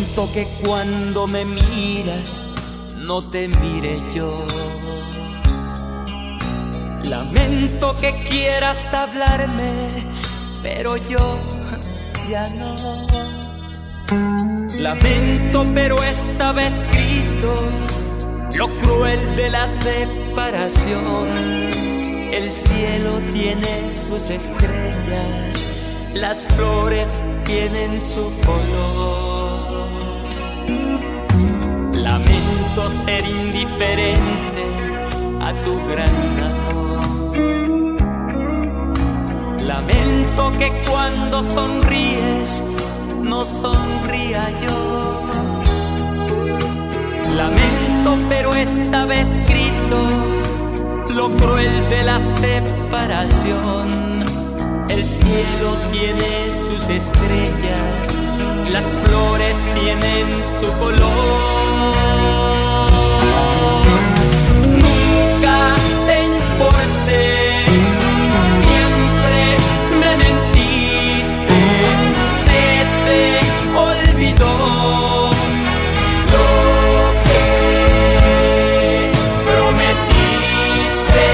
Lamento que cuando me miras no te mire yo. Lamento que quieras hablarme, pero yo ya no. Lamento, pero estaba escrito lo cruel de la separación. El cielo tiene sus estrellas, las flores tienen su color. Lamento ser indiferente a tu gran amor. Lamento que cuando sonríes no sonría yo. Lamento, pero estaba escrito lo cruel de la separación. El cielo tiene sus estrellas, las flores tienen su color. Nunca te importé, siempre me mentiste, se te olvidó lo que prometiste.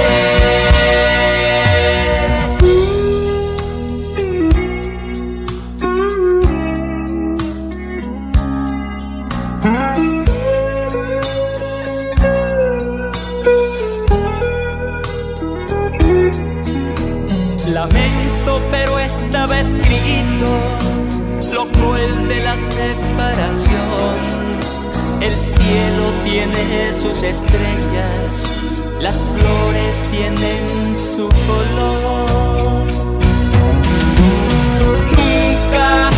Lamento, pero estaba escrito lo cruel de la separación. El cielo tiene sus estrellas, las flores tienen su color. Nunca